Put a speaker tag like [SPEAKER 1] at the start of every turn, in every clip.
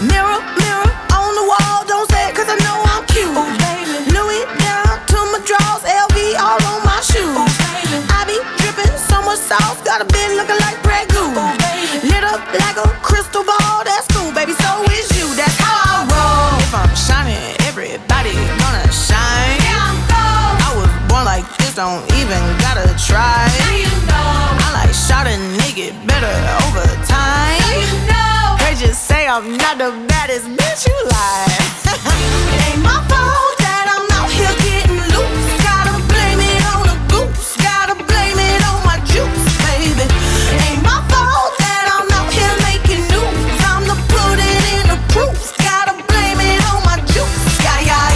[SPEAKER 1] Mirror, mirror on the wall, don't say it 'cause I know I'm cute. Ooh, baby. Louis down to my drawers, LV all on my shoes. Ooh, baby. I be dripping so much sauce, got a bit looking like Grey Goose. Ooh, baby. Lit up like a crystal ball, that's cool, baby. So is you, that's how I roll. If I'm shining, everybody gonna shine. Yeah, I'm gold. I was born like this, don't even gotta try. Now you know. I like shot a nigga better over time. Now you know. They just say I'm not the baddest bitch, you lie. It ain't my fault that I'm out here getting loose. Gotta blame it on the goose. Gotta blame it on my juice, baby. It ain't my fault that I'm out here making news. Time to put it in the proof. Gotta blame it on my juice. Yeah, yeah,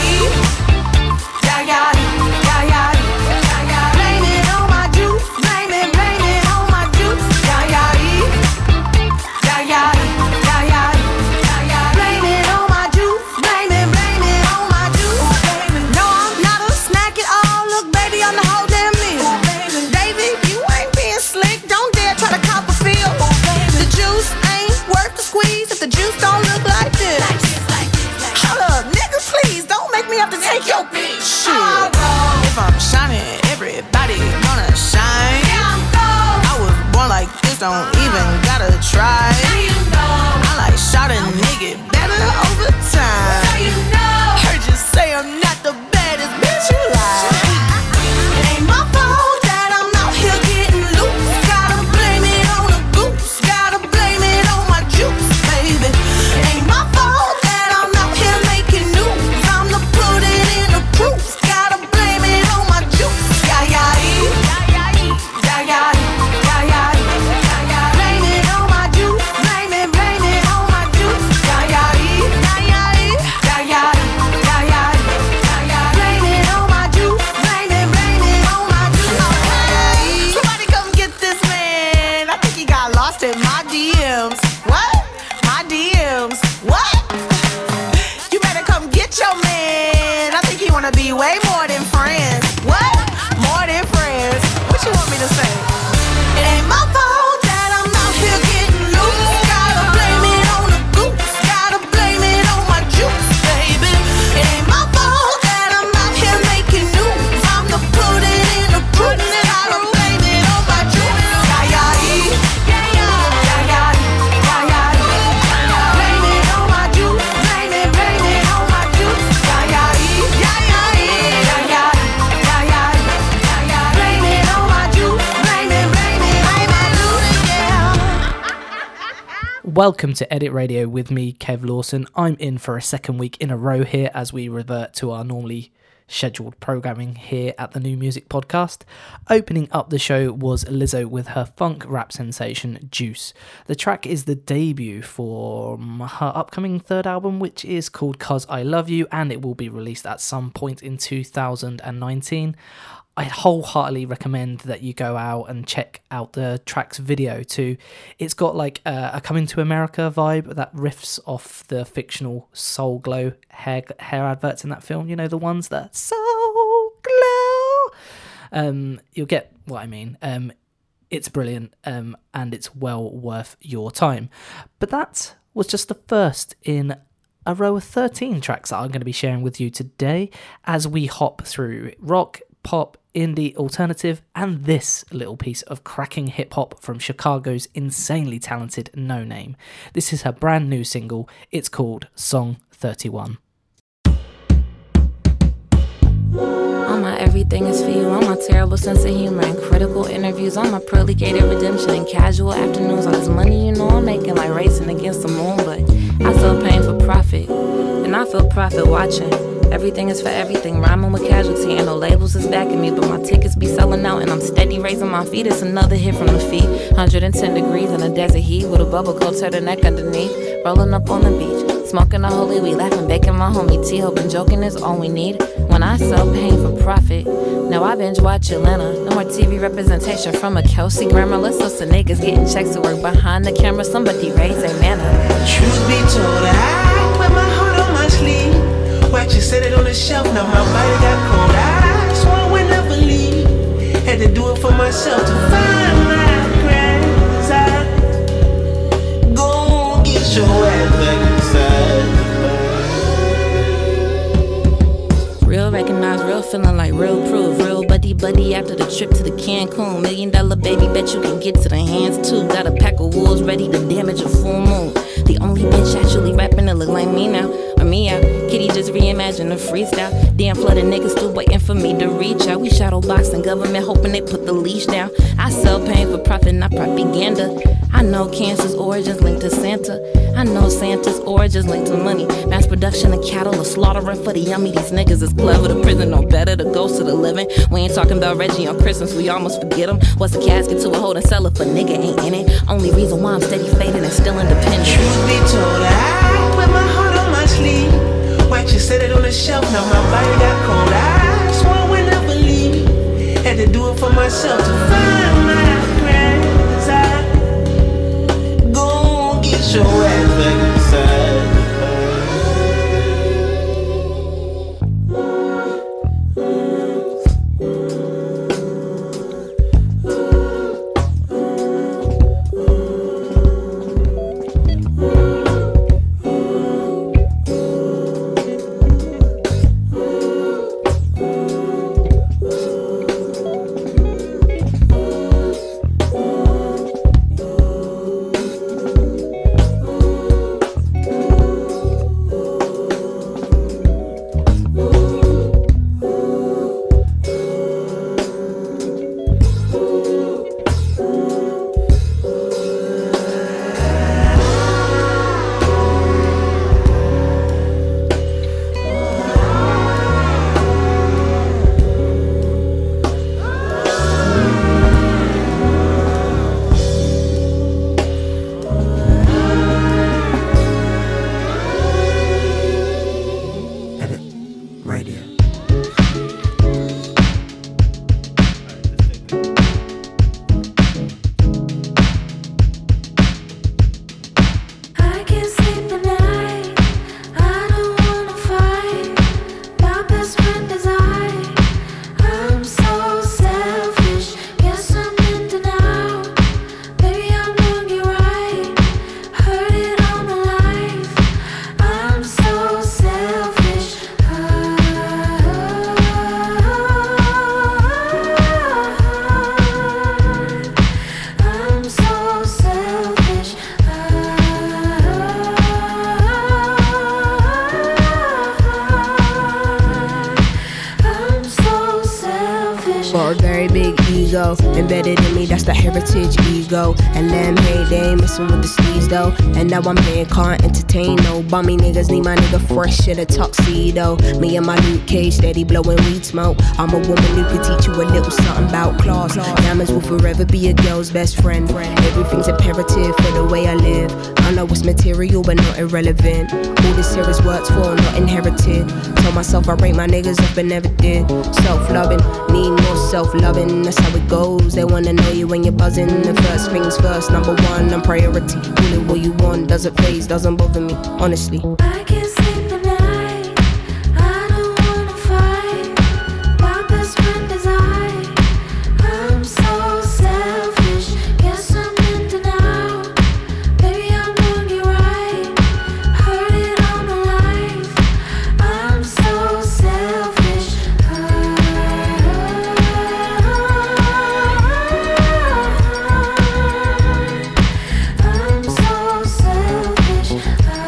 [SPEAKER 1] yeah, yeah, yeah, yeah, yeah. Blame it on my juice. Blame it on my juice. Yeah, yeah, yeah, yeah, yeah, yeah, yeah. Blame it on my juice. Blame it on my juice. No, I'm not a snack at all. Look, baby, I'm the whole damn meal. David, you ain't being slick. Don't dare try to cop a feel. The juice ain't worth the squeeze if the juice don't look like this. Hold up, nigga, please don't make me have to take your bitch. Shit. If I'm shining, everybody gonna shine. Yeah, I'm gold. I was born like this, don't even gotta try. Now you know. I like shot a nigga better over time. Now you know. Heard you say I'm not the baddest bitch, you lie. It ain't my fault that I'm out here getting loose. Gotta blame it on the goose. Gotta blame it on my juice, baby. It ain't my fault that I'm out here making news. Time to put it in the proof. Gotta blame it on my juice. Yeah, yeah, yeah, yeah, yeah, yeah, yeah, yeah. Blame it on my juice. Blame it on my juice. Yeah, yeah, yeah, yeah, yeah, yeah, yeah, yeah. Blame it on my juice. Blame it on my juice. Somebody come get this man. I think he got lost in my DMs. What? My DMs. What? You better come get your man. I think he wanna be way more than friends. What? More than friends. What you want me to say? It ain't my fault that I'm out here getting loose. Gotta blame it on the goose. Gotta blame it on my juice, baby. It ain't my fault that I'm out here making news. Time to put it in the proof. Gotta blame it on my juice. Yeah, yeah, yeah, yeah, yeah, yeah, yeah. Blame it on my juice. Blame it on my juice. Yeah, yeah, yeah, yeah, yeah, yeah, yeah, yeah. Blame it on my juice. Blame it on my juice. Yeah.
[SPEAKER 2] Welcome to Edit Radio with me, Kev Lawson. I'm in for a second week in a row here as we revert to our normally scheduled programming here at the New Music Podcast. Opening up the show was Lizzo with her funk rap sensation Juice. The track is the debut for her upcoming third album, which is called 'Cause I Love You, and it will be released at some point in 2019. I wholeheartedly recommend that you go out and check out the track's video too. It's got like a Coming to America vibe that riffs off the fictional Soul Glow hair adverts in that film. You know, the ones that Soul Glow. You'll get what I mean. It's brilliant and it's well worth your time. But that was just the first in a row of 13 tracks that I'm going to be sharing with you today as we hop through rock, pop, indie, alternative, and this little piece of cracking hip-hop from Chicago's insanely talented No Name. This is her brand new single. It's called Song 31.
[SPEAKER 3] On my everything is for you, on my terrible sense of humor and critical interviews, on my pearly gated redemption and casual afternoons, all this money you know I'm making like racing against the moon, but I feel pain for profit, and I feel profit watching. Everything is for everything, rhyming with casualty, and no labels is backing me, but my tickets be selling out, and I'm steady raising my feet. It's another hit from the feet, 110 degrees in a desert heat, with a bubble coat turtleneck underneath, rolling up on the beach, smoking a holy weed, laughing, baking my homie T, hoping joking is all we need. When I sell pain for profit, now I binge watch Atlanta. No more TV representation from a Kelsey Grammer. Let's listen niggas getting checks to work behind the camera. Somebody raise a manner.
[SPEAKER 4] Truth be told, I wear my heart on my sleeve. Watch you set it on the shelf, now my body got cold. I swore I would never leave. Had to do it for myself to find my grass. Go get your ass back inside.
[SPEAKER 3] times, real feeling like real proof. Real buddy after the trip to the Cancun. $1 million baby, bet you can get to the hands too. Got a pack of wolves ready to damage a full moon. The only bitch actually rapping that look like me now, or me out. Kitty just reimagined a freestyle. Damn flooded niggas still waiting for me to reach out. We shadow boxing government hoping they put the leash down. I sell pain for profit, not propaganda. I know cancer's origins linked to Santa. I know Santa's origins linked to money. Mass production of cattle or slaughtering for the yummy. These niggas is clever. The prison no better. The ghosts of the living. We ain't talking about Reggie on Christmas. We almost forget him. What's a casket to a holding cellar for nigga ain't in it. Only reason why I'm steady fading and still independent.
[SPEAKER 4] Truth be told, I wear my heart on my sleeve. Watch you set it on the shelf. Now my body got cold. I swore I would never leave. Had to do it for myself to find my friends. I go get your ass back inside.
[SPEAKER 5] Embedded in me, that's the heritage ego. And them hate, they ain't messing with the steez though. And now I'm here, can't entertain no bummy niggas. Need my nigga fresh in a tuxedo. Me and my Luke Cage steady blowing weed smoke. I'm a woman who could teach you a little something about class. Diamonds will forever be a girl's best friend. Everything's imperative for the way I live. I know it's material but not irrelevant. All this here is worked for, not inherited. Told myself I rate my niggas up but never did. Self-loving, need more self-loving. That's how it goes. They wanna know you when you're buzzing. The first things first, number one, I'm priority. Call it what you want, doesn't phase, doesn't bother me, honestly.
[SPEAKER 6] I can't sleep at night. I don't wanna fight. My best friend is I'm so selfish. Guess I'm in denial. Baby, I'm doing you right. Heard it all my life. I'm so selfish. I'm so selfish.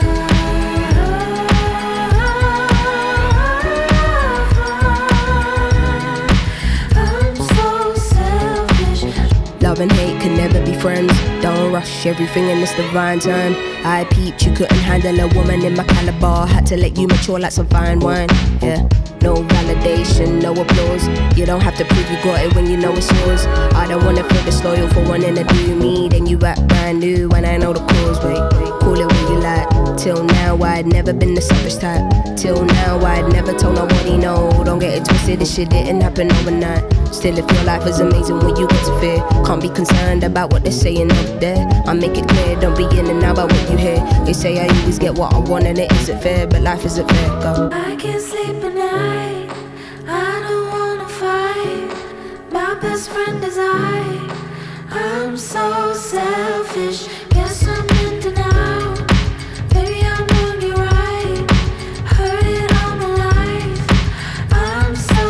[SPEAKER 6] I'm so selfish.
[SPEAKER 5] Love and hate can never be friends. Don't rush everything in this divine time. I peeped you couldn't handle a woman in my caliber. Had to let you mature like some fine wine. Yeah, no validation, no applause. You don't have to prove you got it when you know it's yours. I don't wanna feel disloyal for wanting to do me. Then you act brand new when I know the cause. Wait, call it what you like. Till now I'd never been the selfish type. Till now I'd never told nobody no. Don't get it twisted, this shit didn't happen overnight. Still if your life is amazing when you get to fear. Can't be concerned about what they're saying up there. I make it clear, don't be in and out about what you hear. They say I always get what I want and it isn't fair, but life isn't fair, go.
[SPEAKER 6] I can't sleep at night. I don't wanna fight. My best friend is I'm so selfish. Guess I'm in denial. Baby, I'm doing you right. Heard it all my life. I'm so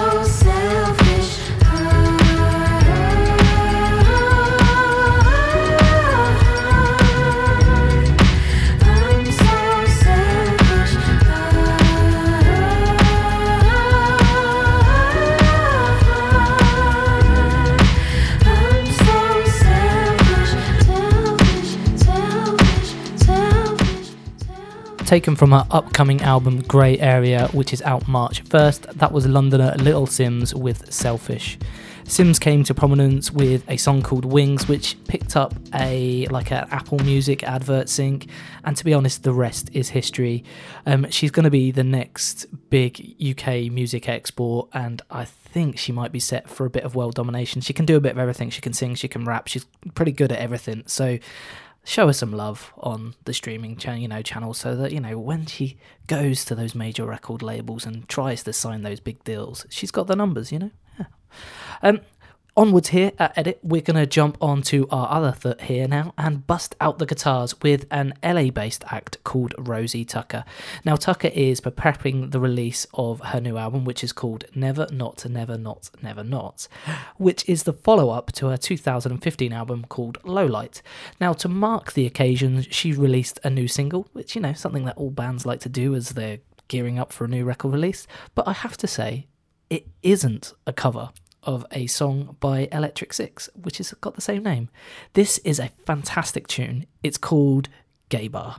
[SPEAKER 2] taken from her upcoming album Grey Area, which is out March 1st. That was Londoner Little Simz with Selfish. Simz came to prominence with a song called Wings, which picked up an Apple Music advert sync, and to be honest, the rest is history. She's going to be the next big UK music export, and I think she might be set for a bit of world domination. She can do a bit of everything. She can sing, she can rap, she's pretty good at everything. So show her some love on the streaming channel, so that when she goes to those major record labels and tries to sign those big deals, she's got the numbers. Yeah. Onwards here at Edit, we're going to jump on to our other here now and bust out the guitars with an LA-based act called Rosie Tucker. Now, Tucker is prepping the release of her new album, which is called Never Not, Never Not, Never Not, which is the follow-up to her 2015 album called Lowlight. Now, to mark the occasion, she released a new single, which, something that all bands like to do as they're gearing up for a new record release. But I have to say, it isn't a cover of a song by Electric Six, which has got the same name. This is a fantastic tune. It's called Gay Bar.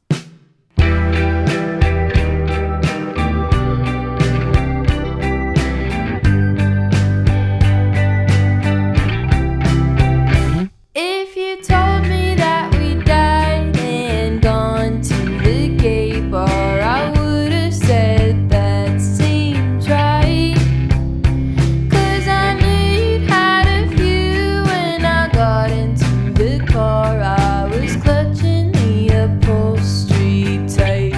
[SPEAKER 6] If you told me that we died and gone to the gay bar, I would have said that seems right. 'Cause I knew you'd had a few when I got into the car. I was clutching the upholstery tight.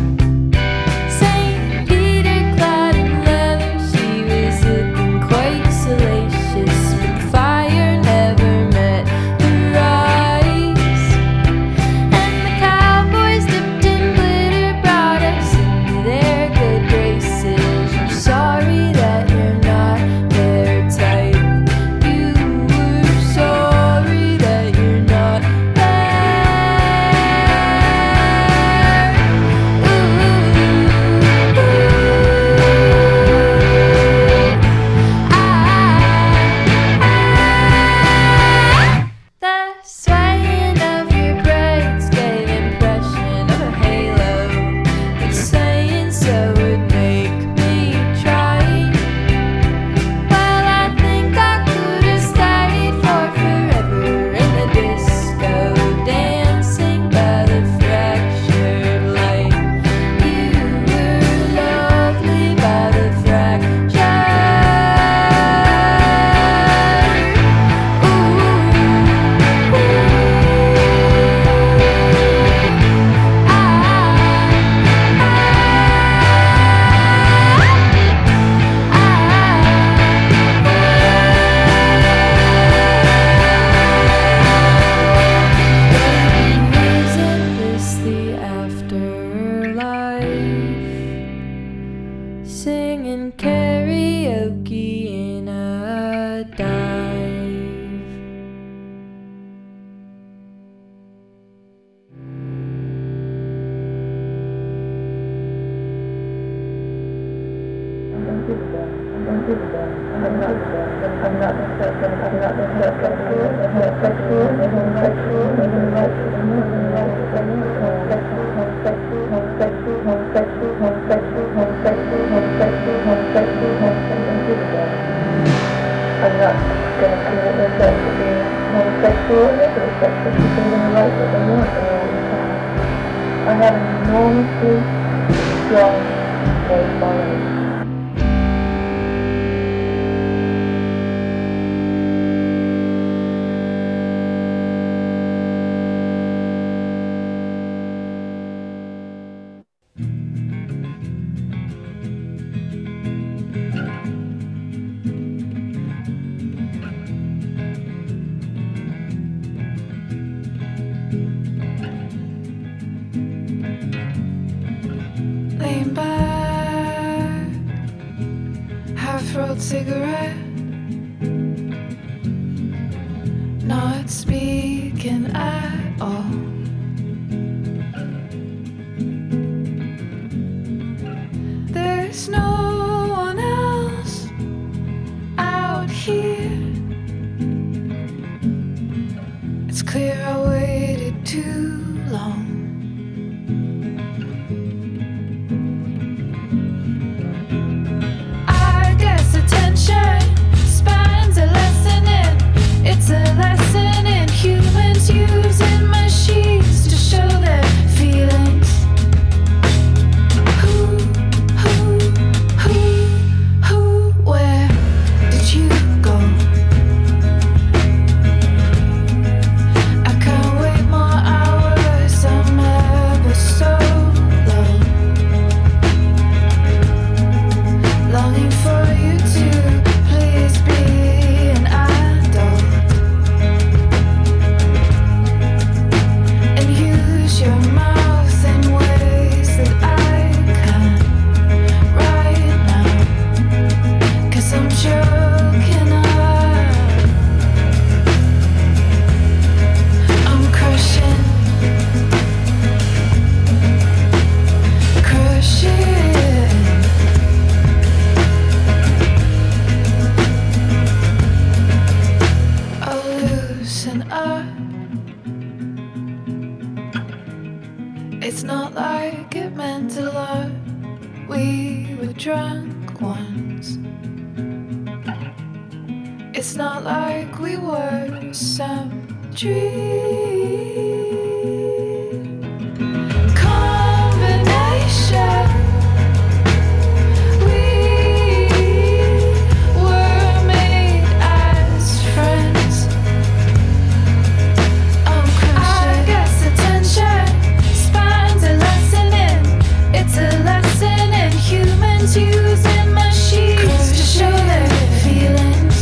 [SPEAKER 6] St. Peter clad in leather, she was looking quite salacious, but the fire never met her eyes. And the cowboys dipped in glitter brought us into their good graces. You're sorry that you're not their type. You were sorry that you're not The swaying of your braids gave impression of a halo, but saying so would make me try. Well, I think I could have stayed for forever in the disco, dancing by the fractured light. You were lovely by the fractured. Isn't this the afterlife? Singing karaoke in a dive.
[SPEAKER 7] I'm not going to commit myself to being homosexual or heterosexual. People are going to like what they want and all the time. I have an enormously strong gay following.
[SPEAKER 6] Lean back, half-rolled cigarette, not speaking at all. There's no one else out here. It's clear I waited too long. not like it meant a lot. We were drunk once. It's not like we were some dream combination. We were made as friends. I'm crushing. I guess attention spans a lesson in. It's a lesson in humans using machines to show their feelings.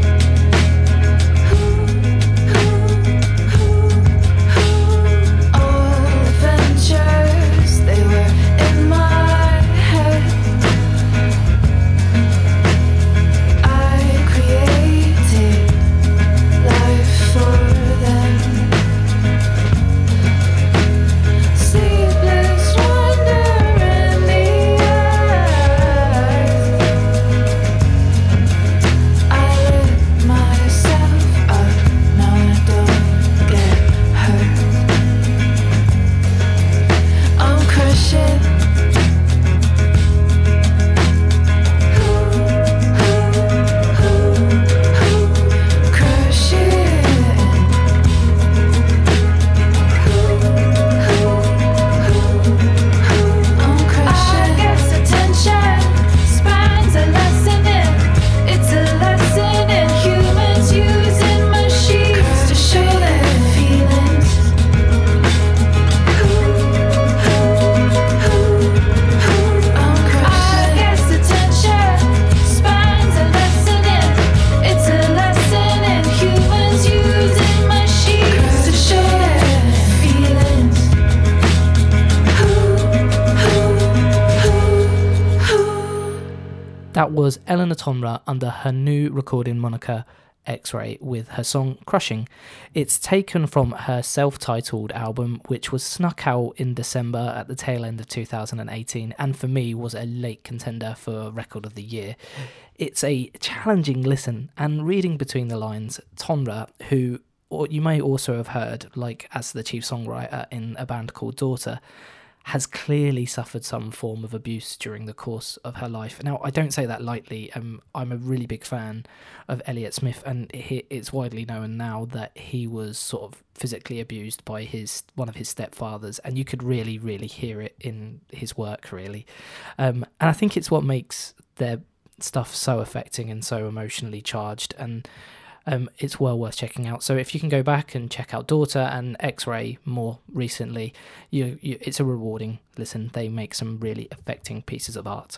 [SPEAKER 2] That was Eleanor Tomra under her new recording moniker X-Ray with her song Crushing. It's taken from her self-titled album, which was snuck out in December at the tail end of 2018, and for me was a late contender for Record of the Year. It's a challenging listen, and reading between the lines, Tomra, who you may also have heard like as the chief songwriter in a band called Daughter, has clearly suffered some form of abuse during the course of her life. Now, I don't say that lightly. I'm a really big fan of Elliott Smith, and it's widely known now that he was sort of physically abused by one of his stepfathers, and you could really, really hear it in his work, really. And I think it's what makes their stuff so affecting and so emotionally charged, and it's well worth checking out. So if you can go back and check out Daughter and X-Ray more recently, it's a rewarding listen. They make some really affecting pieces of art.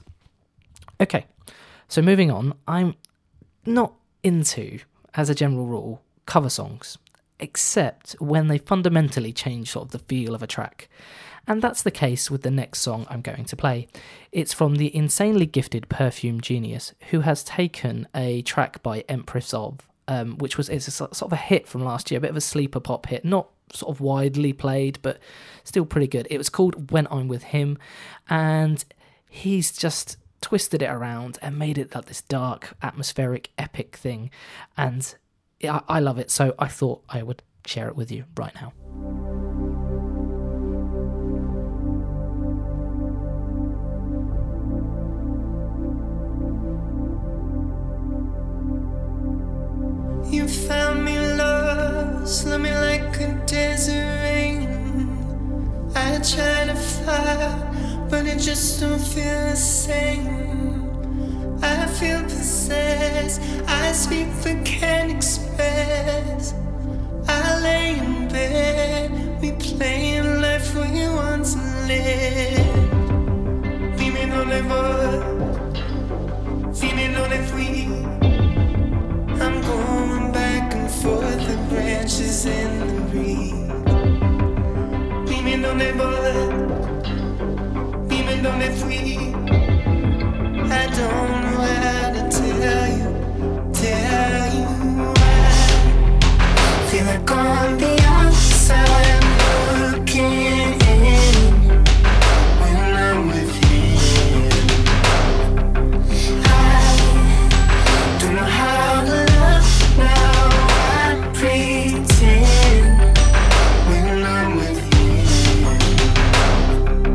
[SPEAKER 2] Okay, so moving on, I'm not into, as a general rule, cover songs, except when they fundamentally change sort of the feel of a track. And that's the case with the next song I'm going to play. It's from the insanely gifted Perfume Genius, who has taken a track by Empress of, which it's a sort of a hit from last year, a bit of a sleeper pop hit, not sort of widely played, but still pretty good. It was called When I'm With Him, and he's just twisted it around and made it like this dark, atmospheric, epic thing, and I love it, so I thought I would share it with you right now.
[SPEAKER 4] You found me lost, love me like a desert rain. I try to fight, but it just don't feel the same. I feel possessed, I speak but can't express. I lay in bed, replaying life we once lived. Dime dónde voy, dime dónde fui. I'm going back and forth, the branches in the breeze. Dime dónde voy, dime dónde fui. I don't know how to tell you why. Feel like gone beyond the sun, looking in when I'm with you. I don't know how to love now, I pretend when I'm with you.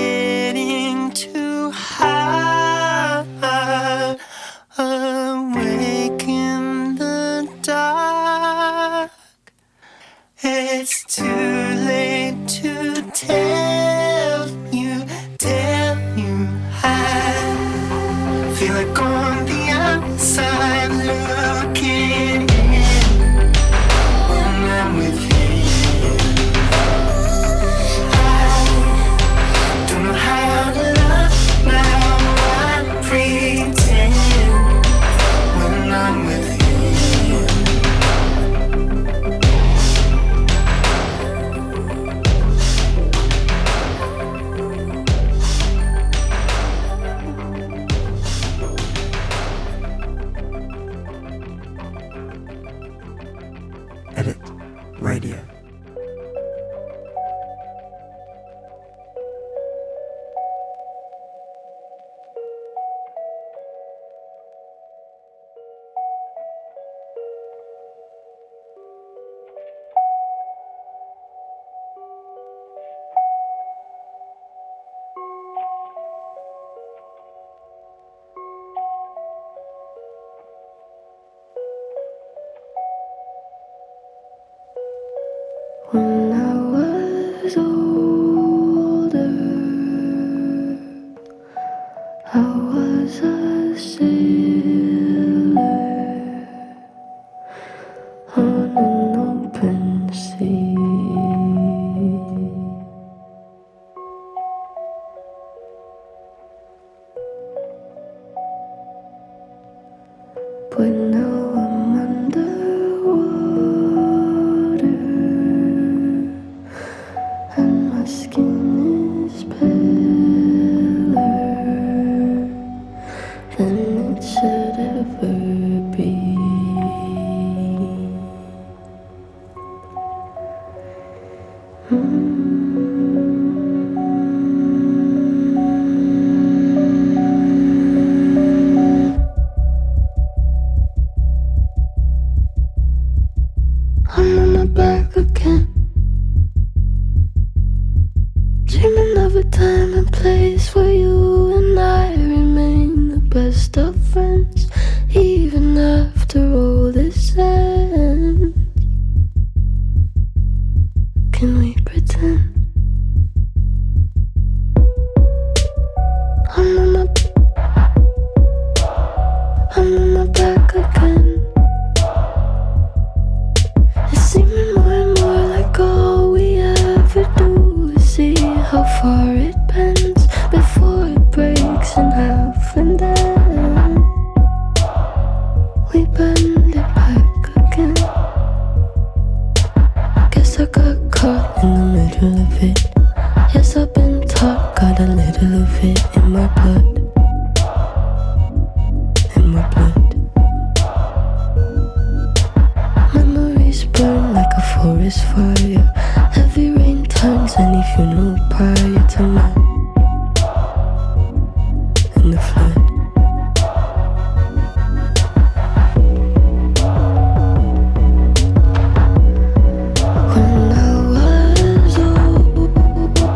[SPEAKER 4] getting too high. Awake in the dark. It's too late to tell you I feel like on the outside looking in when I'm with you. I don't know how to love now. I pretend when I'm with you.
[SPEAKER 8] Edit Radio.
[SPEAKER 6] When I was older, I was a sailor on an open sea. But now I'm underwater and my skin is paler than it should ever be. I'm on my back again, dreaming of a time and place where you and I remain the best of friends, even after all this ends. Can we pretend? I'm on my back again. It's seeming more and more like all we ever do is see how far it bends before it breaks in half, and then we bend it back again. Guess I got caught in the middle of it. Yes, I've been taught, got a little of it in my blood. In my blood. Memories burn like a forest fire. Heavy rain turns any funeral pyre to mine. In the flood. When I was older,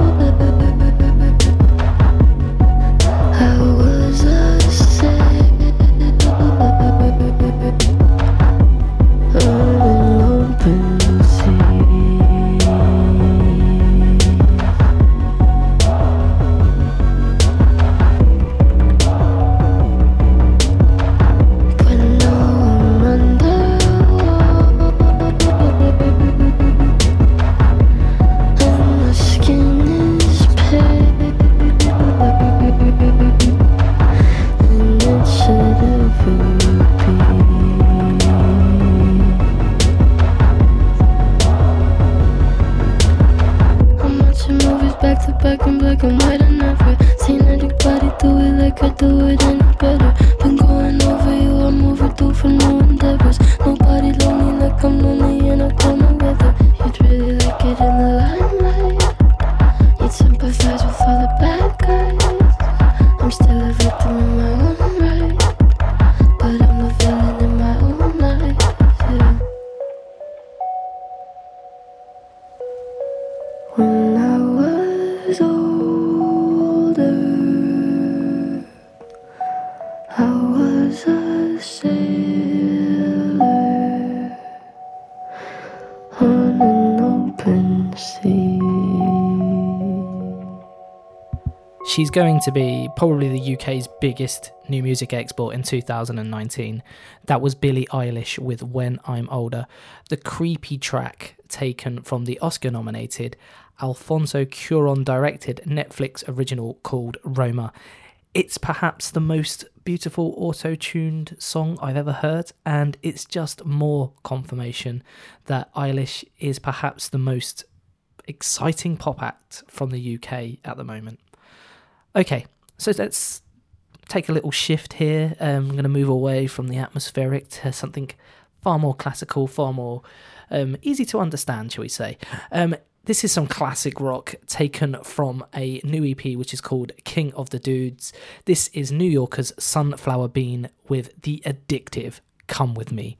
[SPEAKER 6] I was a sailor on an open sea. But now I'm underwater and my skin is pale and it should ever be. I'm watching movies back to back in black and white. I never seen anybody do it like I do it any better. Been going over you, I'm overdue for new endeavors. Nobody love me like I'm lonely and I don't know whether you'd really like it in the limelight. You'd sympathize with all the bad guys. I'm still a victim in my own right, but I'm the villain in my own life. Yeah. When I was older,
[SPEAKER 2] She's going to be probably the UK's biggest new music export in 2019. That was Billie Eilish with When I'm Older, the creepy track taken from the Oscar-nominated, Alfonso Cuarón-directed Netflix original called Roma. It's perhaps the most beautiful auto-tuned song I've ever heard, and it's just more confirmation that Eilish is perhaps the most exciting pop act from the UK at the moment. Okay, so let's take a little shift here. I'm going to move away from the atmospheric to something far more classical, far more easy to understand, shall we say. This is some classic rock taken from a new EP which is called King of the Dudes. This is New Yorker's Sunflower Bean with the addictive Come With Me.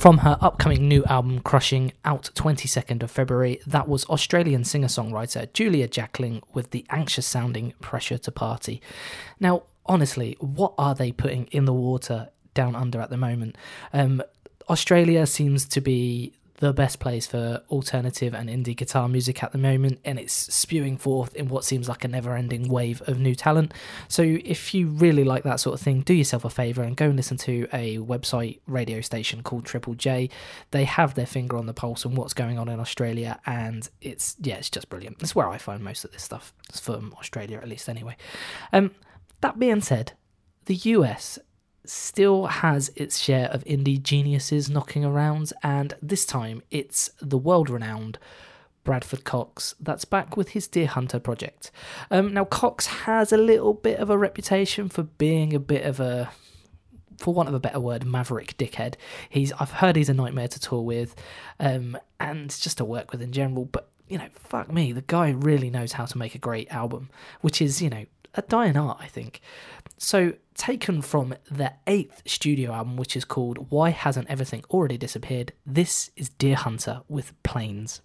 [SPEAKER 2] From her upcoming new album Crushing, out 22nd of February, that was Australian singer-songwriter Julia Jacklin with the anxious-sounding Pressure to Party. Now, honestly, what are they putting in the water down under at the moment? Australia seems to be the best place for alternative and indie guitar music at the moment, and it's spewing forth in what seems like a never-ending wave of new talent. So if you really like that sort of thing, do yourself a favour and go and listen to a website radio station called Triple J. They have their finger on the pulse on what's going on in Australia, and it's just brilliant. That's where I find most of this stuff. It's from Australia, at least, anyway. That being said, the US still has its share of indie geniuses knocking around, and this time it's the world-renowned Bradford Cox that's back with his Deer Hunter project. Now, Cox has a little bit of a reputation for being a bit of a, for want of a better word, maverick dickhead. I've heard he's a nightmare to tour with, and just to work with in general, but, fuck me, the guy really knows how to make a great album, which is, a dying art, I think. So, taken from their 8th studio album, which is called Why Hasn't Everything Already Disappeared, this is Deer Hunter with Planes.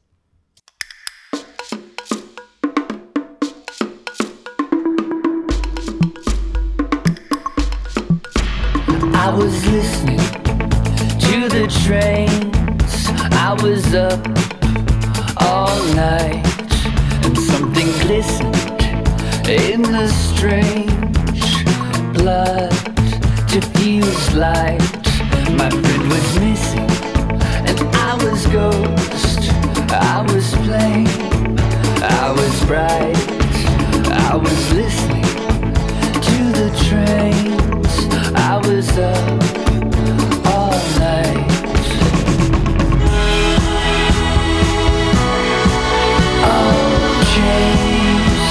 [SPEAKER 9] I was listening to the trains, I was up all night, and something glistened in the strange blood diffused light. My friend was missing, and I was ghost. I was plain, I was bright. I was listening to the trains. I was up all night. Oh, James,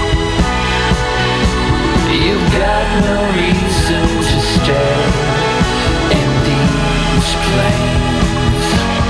[SPEAKER 9] you've got no reason to stay in these planes.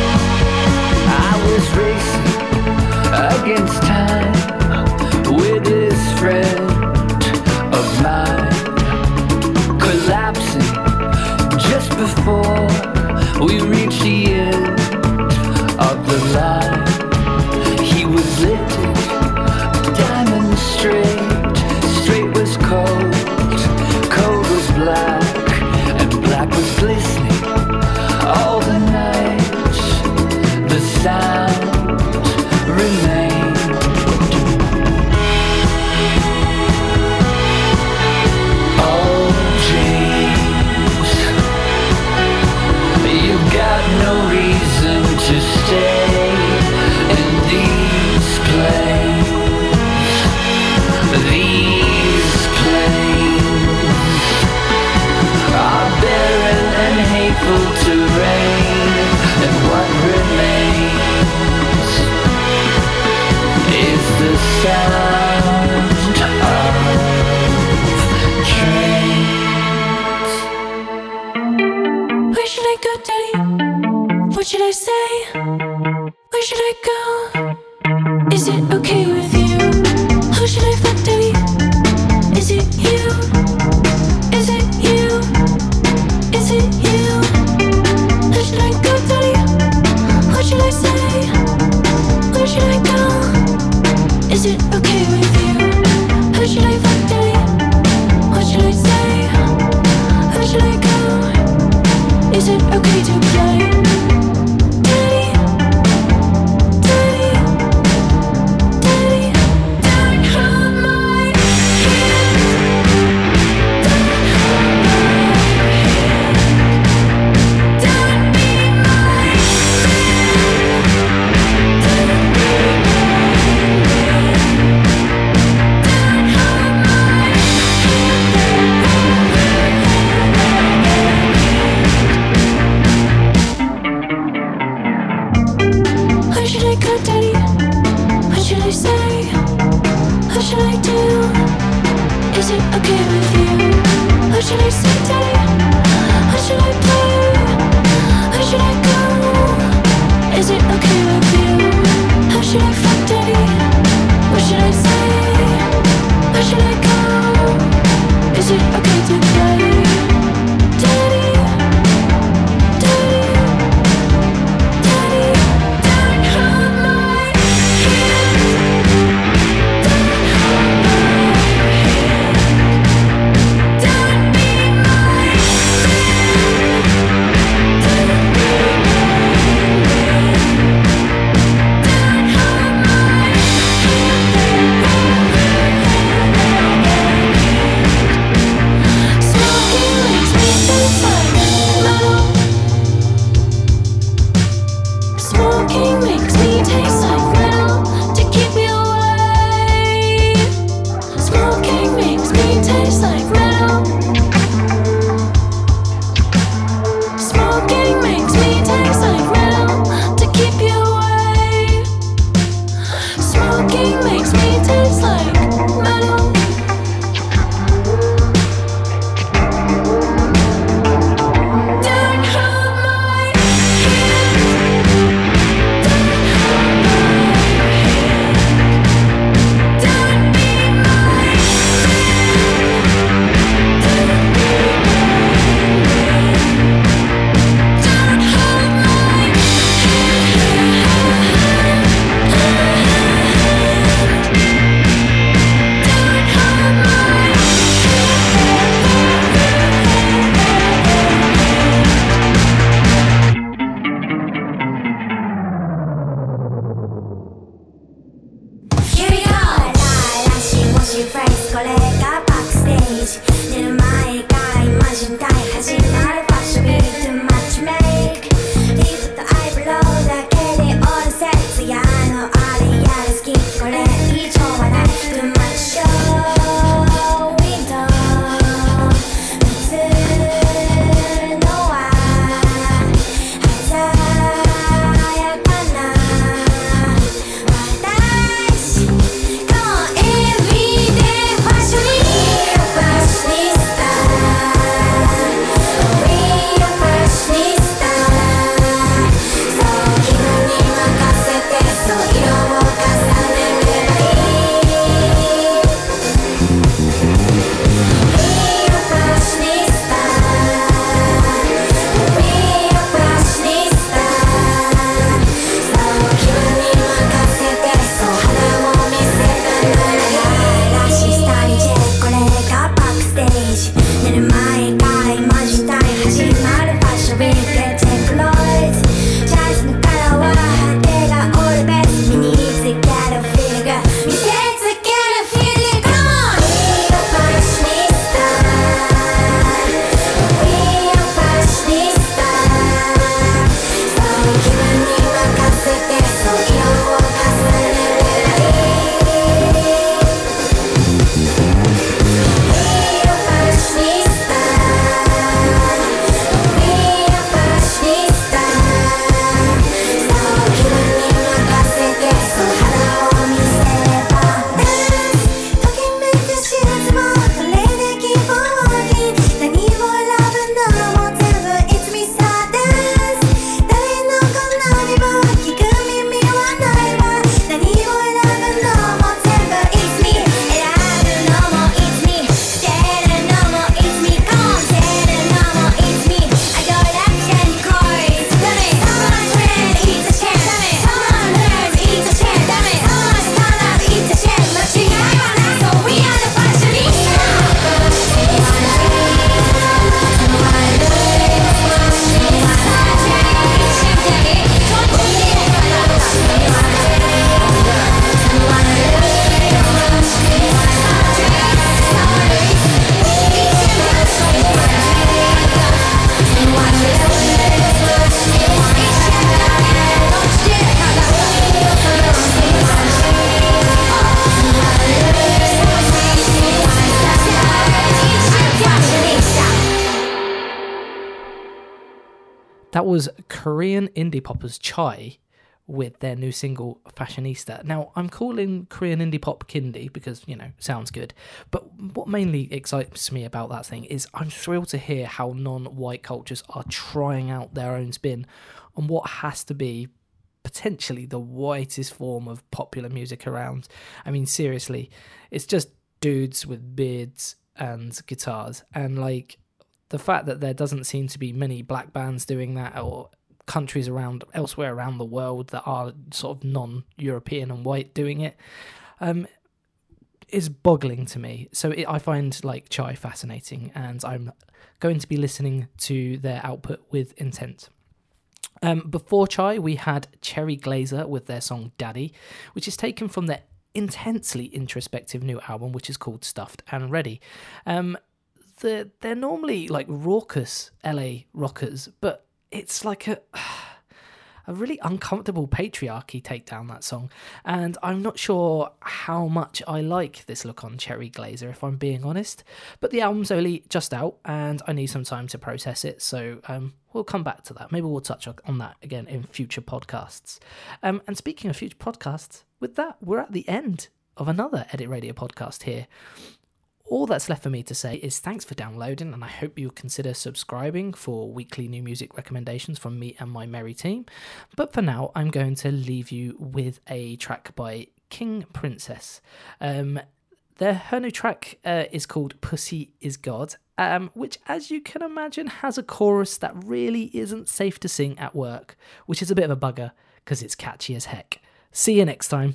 [SPEAKER 9] I was racing against time with this friend of mine, collapsing just before we reached the end of the line. He was lifted, diamond straight, straight was cold, cold was black, and black was glistening all the night. The sound remained. No reason to stay in these planes. These planes are barren and hateful terrain, and what remains is the sound of trains.
[SPEAKER 6] Where should I go, Daddy? What should I say? Where should I go? Is it okay with you? Who should I fuck, Daddy? Is it you? Is it you? Is it you? Where should I go, Daddy? What should I say? Where should I go? Is it okay with you? Who should I fuck, Daddy? What should I say? Where should I go? Is it okay to play? Daddy, Daddy, Daddy.
[SPEAKER 2] That was Korean indie poppers Chai with their new single Fashionista. Now, I'm calling Korean indie pop Kindy because, you know, sounds good. But what mainly excites me about that thing is I'm thrilled to hear how non-white cultures are trying out their own spin on what has to be potentially the whitest form of popular music around. I mean, seriously, it's just dudes with beards and guitars, and like the fact that there doesn't seem to be many black bands doing that, or countries around elsewhere around the world that are sort of non-European and white doing it, is boggling to me. So I find like Chai fascinating, and I'm going to be listening to their output with intent. Before Chai, we had Cherry Glazer with their song Daddy, which is taken from their intensely introspective new album, which is called Stuffed and Ready. They're normally like raucous LA rockers, but it's like a really uncomfortable patriarchy take down, that song, and I'm not sure how much I like this look on Cherry Glazer, if I'm being honest. But the album's only just out and I need some time to process it, so we'll come back to that. Maybe we'll touch on that again in future podcasts. And speaking of future podcasts, with that, we're at the end of another Edit Radio podcast here. All that's left for me to say is thanks for downloading, and I hope you'll consider subscribing for weekly new music recommendations from me and my merry team. But for now, I'm going to leave you with a track by King Princess. Her new track is called Pussy is God, which, as you can imagine, has a chorus that really isn't safe to sing at work, which is a bit of a bugger because it's catchy as heck. See you next time.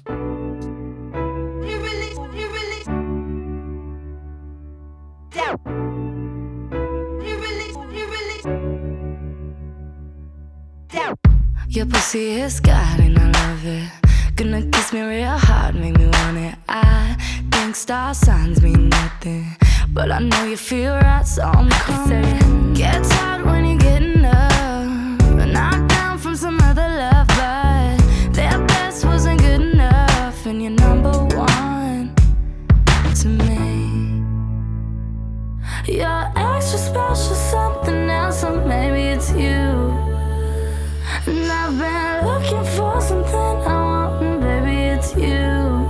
[SPEAKER 3] Your pussy is God and I love it. Gonna kiss me real hard, make me want it. I think star signs mean nothing, but I know you feel right, so I'm coming. Gets hard when you're getting up, knocked down from some other love, but their best wasn't good enough, and you're number one to me. You're extra special, something else, or maybe it's you. And I've been looking for something I want, and baby, it's you.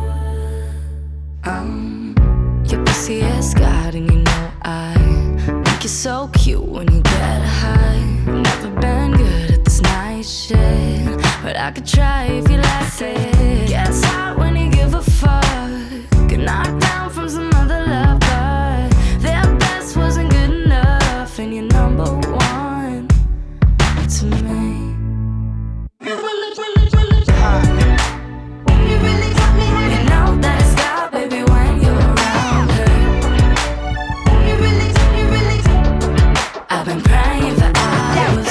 [SPEAKER 3] Your pussy is God, and you know I think you're so cute when you get high. Never been good at this night shit, but I could try if you like it. Gets hot when you give a fuck, get knocked down from some other love, but their best wasn't good enough, and you're number one to me. You know that it's God, baby, when you're around her. I've been praying for hours.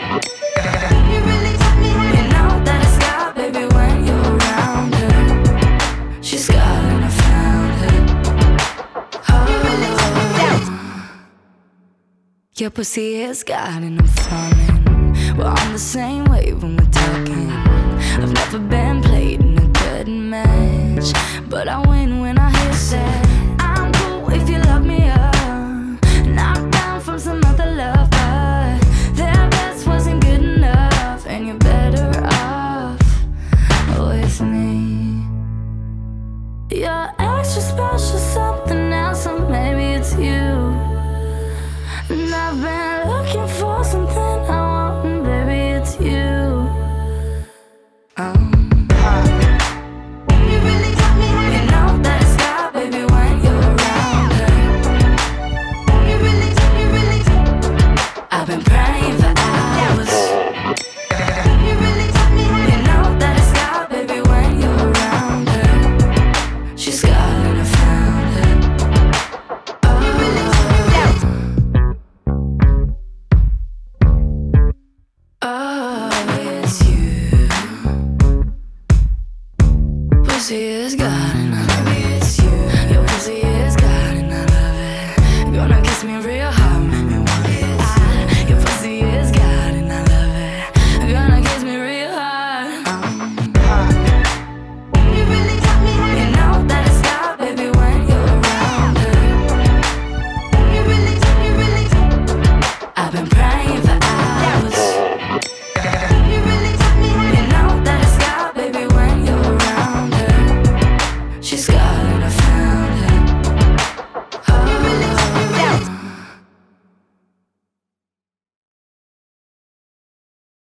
[SPEAKER 3] You know that it's God, baby, when you're around her. She's God and I found her. Oh. Your pussy is God and I'm falling. We're on the same wave when we're talking. I've never been played in a good match, but I win when I hit set. I'm cool if you love me up, knocked down from some other love, but their best wasn't good enough, and you're better off with me. You're extra special, something else, or maybe it's you. And I've been looking for something I want, and baby, it's you. You know that it's God, baby, when you're around her. I've been praying for hours. You know that it's God, baby, when you're around her. She's God and I found her. Oh, it's you. Pussy is God and I love it. It's you. Your pussy is God and I love it. Gonna kiss me real hard, make me want it. Your pussy is God and I love it. Gonna kiss me real hard. You know that it's God, baby, when you're around her. I've been